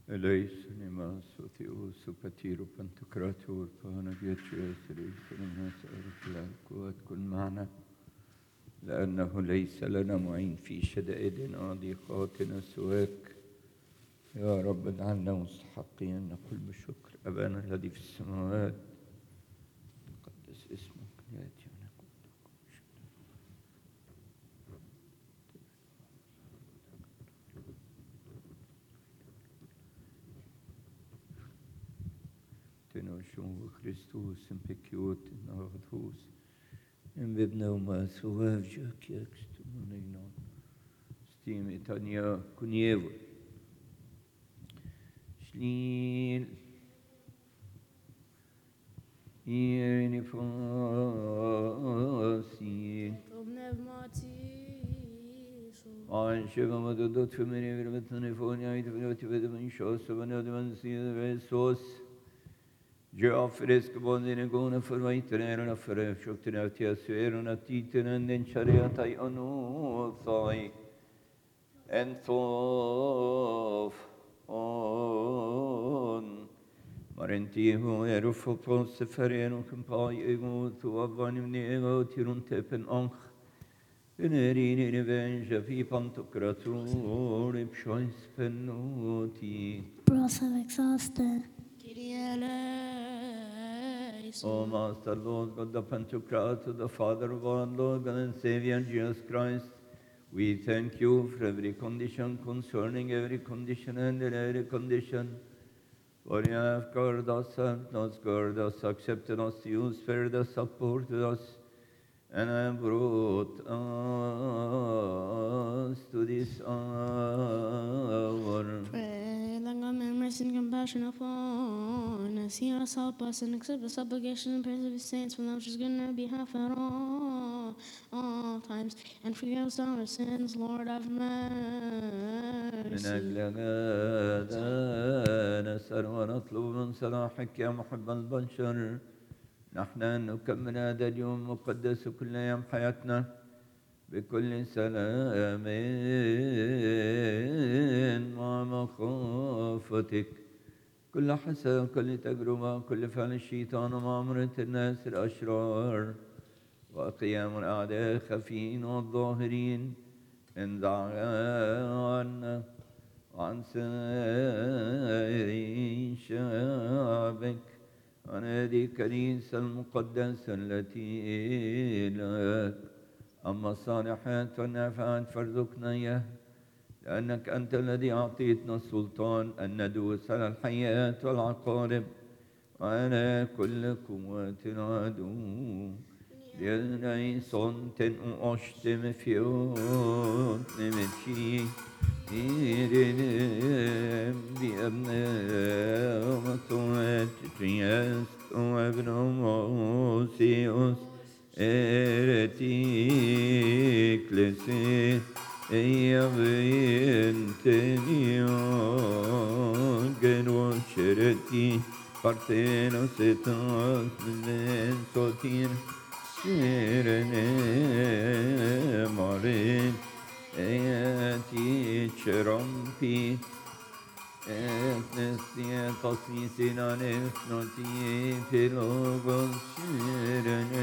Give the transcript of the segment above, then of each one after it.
Eleison maso theos patiro pantocrator pana diatrios الناس الأقوات كن معنا لأنه ليس لنا معين في شدائدنا ضيقاتنا سواك يا رب اجعلنا مستحقين نقول بشكر أبانا الذي في السماوات تقدس اسمك يأتي تنوشون Christus en pekiot nagadhus en webnauma suavjak yakstumuninon stime tanya kuniev shlil ieni fasi Ein Schöpfer, du dort für mich, wir mit einer Folie, ich werde mein Schoß, wenn du mein Jesus Già fresco buone gona formaitene na fere shoktina tia suero na titene nen chariata anu sai en thof on marenti ho erufo pos fereno campai ego tu avanim nego tirun tepen anch Venerini revenge fi pantocratur pshois penoti Bros have exhausted. O Master, Lord God, the Pantocrator, the Father of our Lord God and Savior Jesus Christ, we thank you for every condition concerning every condition and in every condition. For you have guarded us, helped us, guarded us, accepted us, you spared us, supported us, and have brought us to this hour. Pray, let God have mercy and compassion upon us. Hear us, help us, and accept the supplication and prayers of His saints, for them which is good on our behalf at all times. And forgive us our sins, Lord, have من mercy. أجل هذا نسأل ونطلب من صلاحك يا محب البشر نحن نكمل هذا اليوم المقدس كل أيام حياتنا بكل سلام مع مخافتك كل حسد كل تجربة كل فعل الشيطان ومعاملة الناس الأشرار وقيام الأعداء خفين والظاهرين انزع عنا وعن سائر شعبك عن هذه الكنيسة المقدسة التي لك أما الصالحات والنافعات فارزقنا إياه لأنك أنت الذي أعطيتنا السلطان أن ندوس على الحياة والعقارب وعلى كل قوات العدو لأنني صنت أشتم في نمشي إيرين بأبناء ومطوات ترياس وابن موسيوس إرتيك لسي بنتنيون جنو شرتي parteno setas men sotin sirene marin eati cherampi etnesia tasmisinane snoti pelogos sirene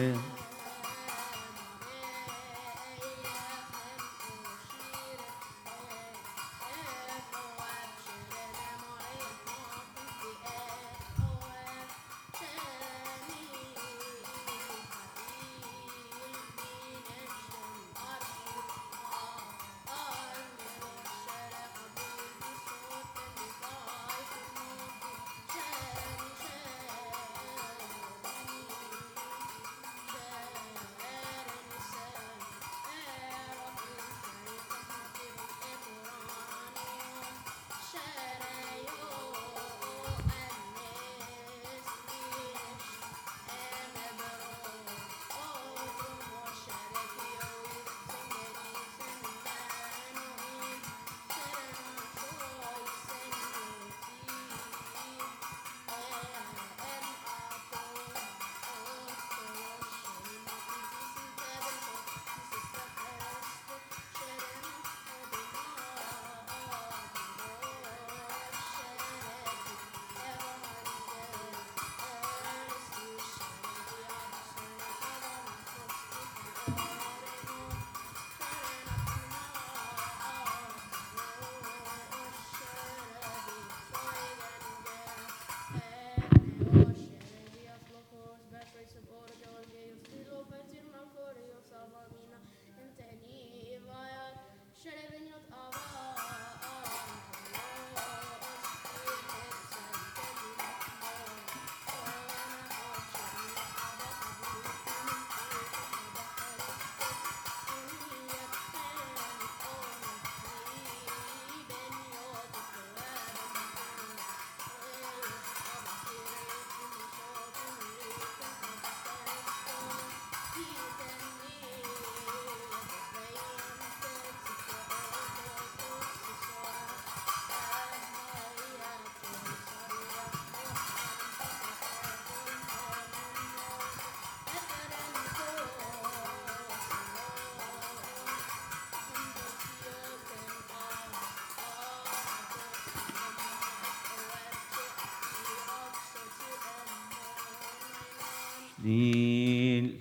Nil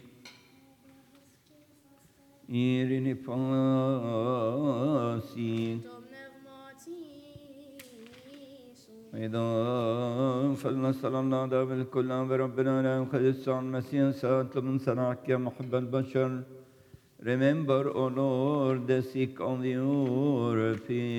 Irini Pasi أيضا فلنسأل الله ده بالكل بربنا لا يخلص عن مسيح سأطلب من صنعك يا محب البشر. Remember, O Lord, the sick of your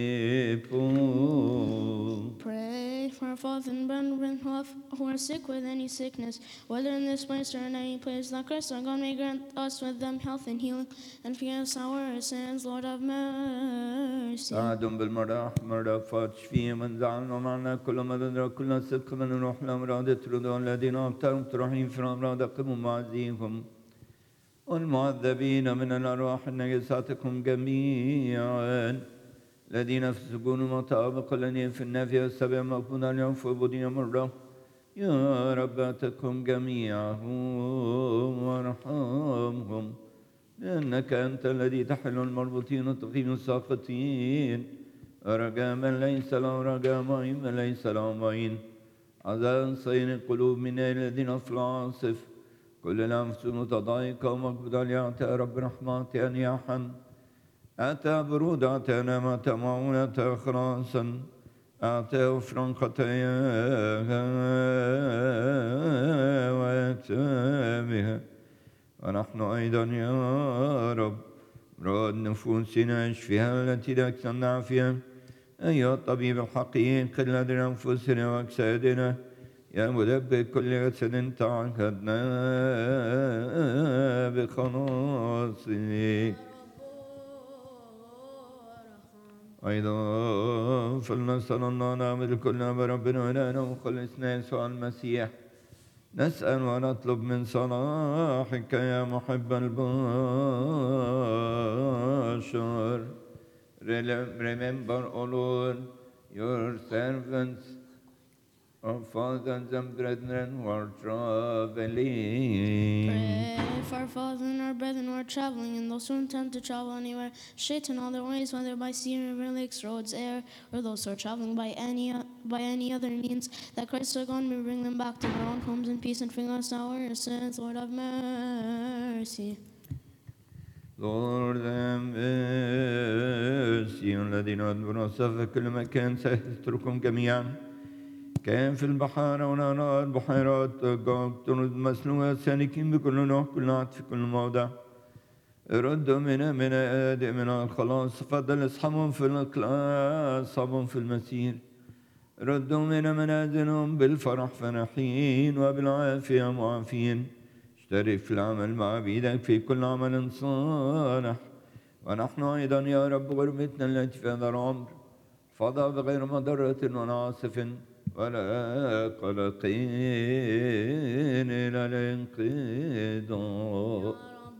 people. Pray for our fathers and brethren who are sick with any sickness, whether in this place or in any place, that Christ our God may grant us with them health and healing, and forgive us our sins, Lord have mercy. ساعدهم بالمراح مرافات شفيهم وانزعنا معنا كل مرض كل صدق من الروح الأمراض اطردوا الذين أبتروا مطرحين في الأمراض قموا معزيهم والمعذبين من الأرواح النجساتكم جميعا الذين في السجون المطابق الذين في النافية والسبع مقبولا اليوم في عبودية مرة يا رب أتكم جميعهم وارحمهم لأنك أنت الذي تحل المربوطين وتقيم الساقطين رجاء من ليس له رجاء معين من ليس له معين عذاب صين القلوب من الذين في العاصف كل الأنفس متضايقة ومقبوضة لأعطى رب رحمات أنياحا أتى برود أتى نعمة أتى معونة أتى خلاصا أتى غفران خطاياها وأكتابها ونحن أيضا يا رب مراد نفوسنا اشفها التي ذكرنا فيها أيها الطبيب الحقيقي الذي أنفسنا وأجسادنا يا مدبر كل جسد تعهدنا بخلاصك أيضا فلنسأل الله نعمل كلنا بربنا ولنا وخلصنا يسوع المسيح نسأل ونطلب من صلاحك يا محب البشر. Remember, O Lord, your servants, our fathers and brethren who are traveling. Pray for our fathers and our brethren who are traveling, and those who intend to travel anywhere, straighten all their ways, whether by sea, river, lakes, roads, air, or those who are traveling by any other means, that Christ our God may bring them back to their own homes in peace and forgive us our sins. Lord have mercy. Lord have mercy. الذين أدبروا في كل مكان سيتركهم جميعا كان في البحار ونهار بحيرات ترد مسلوقة سالكين بكل نوع كل عهد في كل موضع ردوا من آدم من الخلاص فضل اصحابهم في الإقلاع صابهم في المسير ردوا من منازلهم بالفرح فرحين وبالعافية معافين اشترك في العمل مع بيدك في كل عمل صالح ونحن أيضا يا رب غربتنا التي في هذا العمر فضى بغير مضرة ولا عاصف ولا قلقين إلى الانقضاء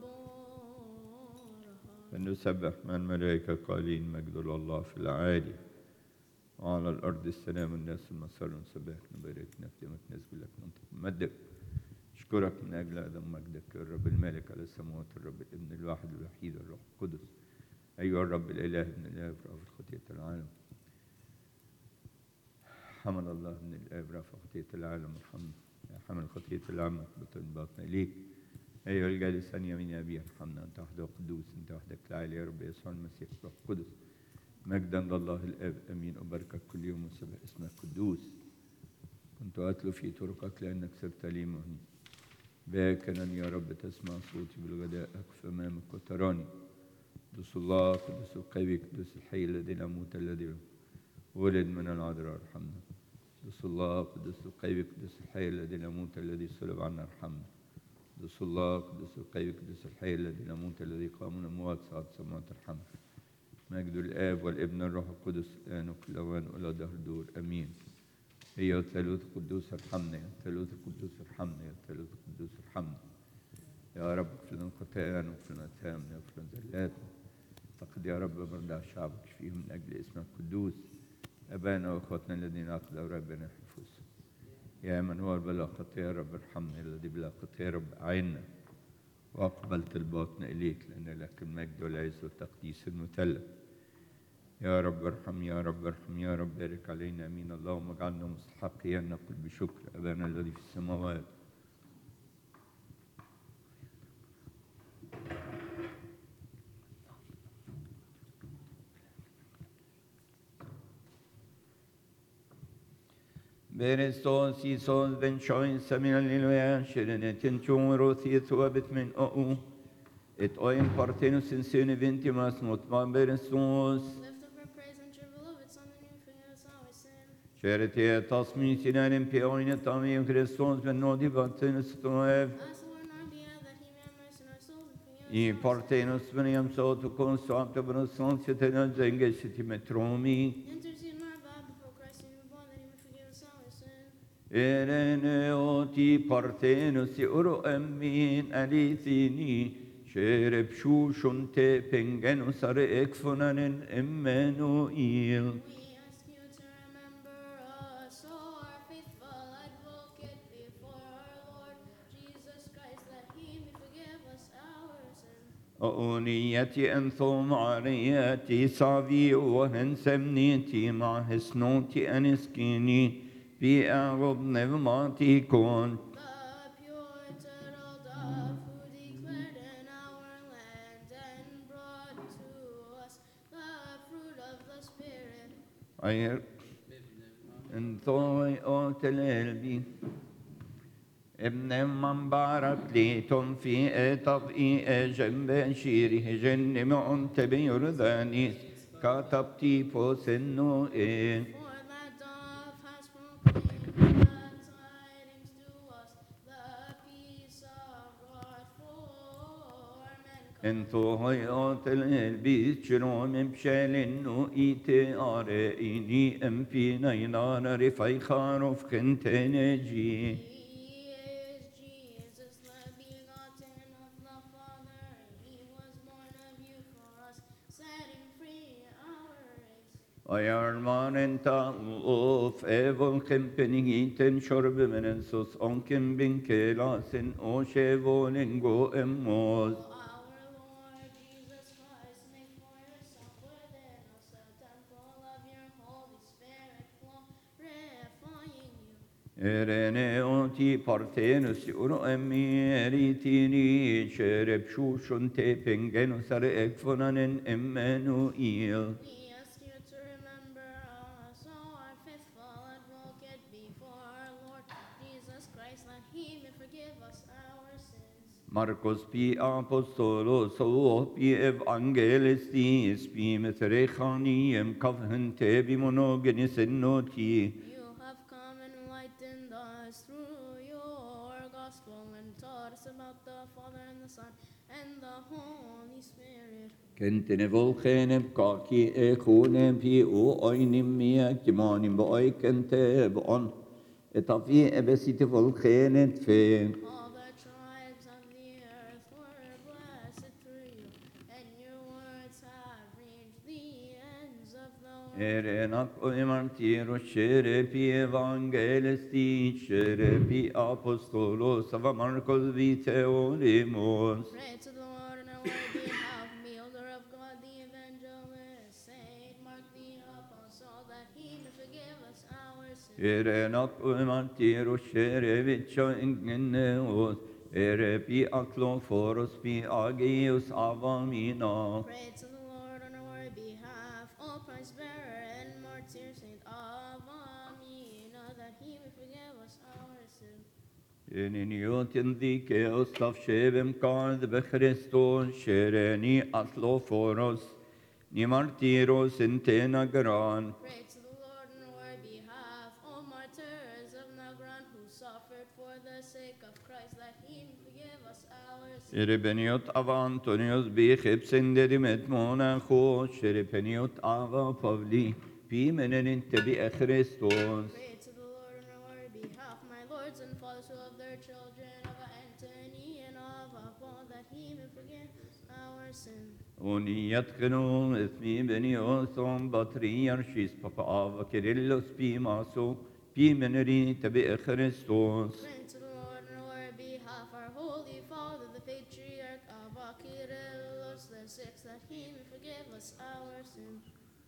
فنسبح مع الملائكة قائلين مجد الله في العالي وعلى الأرض السلام الناس المسار نسبحك نبارك نخدمك نسجد لك ننطق مجدك أشكرك من أجل أدم مجدك يا الرب المالك على السماوات الرب الابن الواحد الوحيد الروح القدس أيها الرب الإله ابن الآب رافع خطية العالم حمل الله من الآب رافع خطية العالم ارحمنا يا حمل خطية العالم اقبط باطنا إليك أيها الجالس عن يمين أبي ارحمنا أنت وحدك قدوس أنت وحدك العالي يا رب يسوع المسيح روح القدس مجدا لله الآب أمين أباركك كل يوم وسبح اسمك قدوس كنت أتلو في طرقك لأنك صرت لي مهني باكرا يا رب تسمع صوتي بالغداء أقف أمامك وتراني قدوس الله قدوس القوي قدوس الحي الذي لا موت الذي ولد من العذراء ارحمنا قدوس الله قدوس القوي قدوس الحي الذي لا موت الذي صلب عنا ارحمنا قدوس الله قدوس القوي قدوس الحي الذي لا موت الذي قام من الأموات صعد السماوات ارحمنا مجد الآب والابن الروح القدس الآن وكل أوان وإلى دهر دور أمين هي الثالوث القدوس ارحمنا يا الثالوث القدوس ارحمنا يا الثالوث القدوس ارحمنا يا رب اغفر لنا خطايانا واغفر لنا آثامنا واغفر لنا زلاتنا فقد يا رب برضع شعبك اشفيهم من أجل اسمك القدوس أبانا وأخواتنا الذين عقدوا ربنا حفظهم يا من هو بلا خطية يا رب ارحمنا الذي بلا خطية يا رب أعنا وأقبلت الباطن إليك لأن لك المجد والعز والتقديس المثلث يا رب ارحم يا رب ارحم يا رب بارك علينا امين اللهم اجعلنا مستحقين نقول بشكر ابانا الذي في السماوات Berestos Isos ben Shoin Samuel Liloya Shirenetin Chumrothi Thuabit min O. Et oim partenus in sene vintimas not ma berestos. Lift up our praise unto your beloved Son, and you forgive us our sin. Charity tasmi sinarim pioine tami Christos ben nodi vatenus toev. Ask the Lord on our behalf that he may have mercy on our souls and forgive us I our sins. partenus veniam so to consuapta berestos setena zengeshiti metromi. Intercede on our behalf before Christ, who was born, that he may forgive us our sin. Erene oti partenus uro emmin alithini. Şerep şu şunte pengenus are ekfonanen Emmanuel. We ask you to remember us, O our faithful advocate before our Lord Jesus Christ, that he may forgive us our sins. أونيتي أنثم عرياتي صافي وهنسمنيتي مع حسنوتي أنسكيني في أعرب نظماتي كون. The pure turtle dove who declared in our land and brought to us the fruit of the Spirit. أير انثوي أوتل قلبي ابن من بارك ليتم في طبئي جنب شيره جن معنت بيرداني كتبتي فوسنو For that dove has proclaimed the tidings to us, the peace of God for mankind. انتو هاي اوتل قلبي شنو مبشال انو ايتي ارائيني ام في نينان رفاي خاروف خنتنجي. He is Jesus, the begotten of the Father. He was born of you for us, setting free our race. Ayarman enta of evil company ten shorb menensus onkim bin kelasin o shevolingo emos. Our Lord Jesus Christ, make for yourself within us a temple of your Holy Spirit, glorifying you. Erene oti partenus uro emeritini shereb shushun te pengenus are ekfonanen Emmanuel. We ask you to remember us, O our faithful advocate before our Lord Jesus Christ, that he may forgive us our sins. Marcos pi apostolos o pi evangelistis pi metrechaniem kavhen te bimonogenis ennoti. You have come and enlightened us through your gospel and taught us about the Father and the Son and the Holy Spirit. كنت نفولخين بكاكي اخونم في او اينم ميا كمانم باي كنت بان اتافي ابسي تفولخين تفين. All the tribes of the earth were blessed through you, and your words have reached the ends of the world. Erenak oimartiro sherepi evangelisti sherepi apostolos ava Marcos viteolimos. Pray to the Lord on our behalf, Builder of God, the evangelist, Saint Mark the apostle, that he may forgive us our sins. Erenak oimartiro sherevicho ingeneos erepi akloforos pi agios avamina. Pray to the Lord on our behalf, O Christ bearer and martyr, Saint Avamina, that he may forgive us our sins. Eniniot in the chaos of Shevim called the Christos, Shereni Atloforos, Nimartiros in Tenagran. Pray to the Lord on our behalf, O martyrs of Nagran, who suffered for the sake of Christ, that he may forgive us our sins. Erebeniot Avantonios Bichipsin dedimet Monacho, Sherepeniot Ava Pavli, Pimenin Tebi Christos. Pray to the Lord on our behalf, my lords and fathers who love their children, of Antony and of Paul, that he may forgive our sins. Uniatkenum esmi beniosom Patriarchis Papa Ava Kirillos Pimaso, Pimeneri Tebi Christos. Pray to the Lord on our behalf, our Holy Father, the Patriarch of Kyrillos the Sixth, that he may forgive us our sins.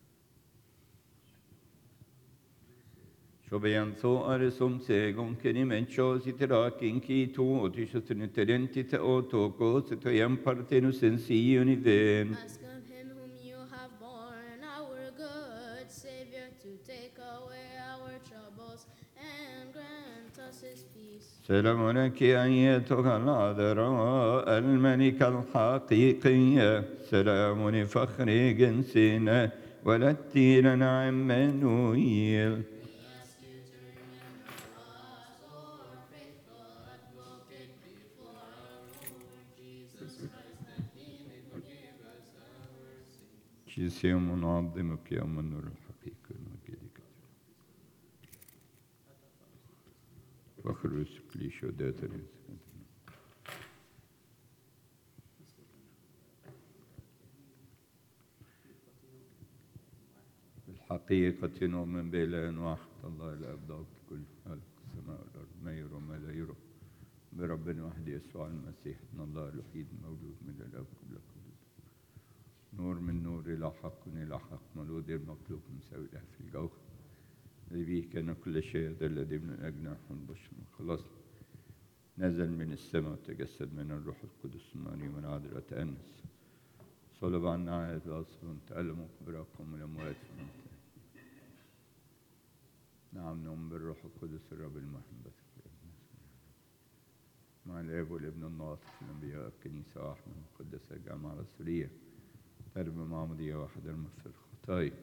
Shobeanzo aresum segum kenimenchos iterakin ki tu otishotin terenti te otokos te yam partenus in si univen. Ask of him whom you have borne, our good Savior, to take away our troubles and سلام لك أيتها العذراء الملكة الحقيقية، سلام لفخر جنسنا ولدت لنا عمانويل. يوم نعظمك يا من نور الحقيقة ونجدك فخر رزق لي شهداء الحقيقة نؤمن بإله واحد الله الآب ضابط كل خلق السماء والأرض ما يرى وما لا يرى بربنا واحد يسوع المسيح ابن الله الوحيد مولود من الآب قبل كل نور من نور إلى حق إلى حق مولود المخلوق مساوي له في الجوهر الذي به كان كل شيء هذا الذي من الأجناح والبشر خلاص نزل من السماء وتجسد من الروح القدس الناري من عذراء تأنس صلب عنا عهد الأصل تألم وقبركم من الأموات نعم نؤمن بالروح القدس الرب المحبة مع الآب والابن الناطق الأنبياء الكنيسة واحدة مقدسة الجامعة الرسولية تربى معمودية واحدة المغفرة الخطايا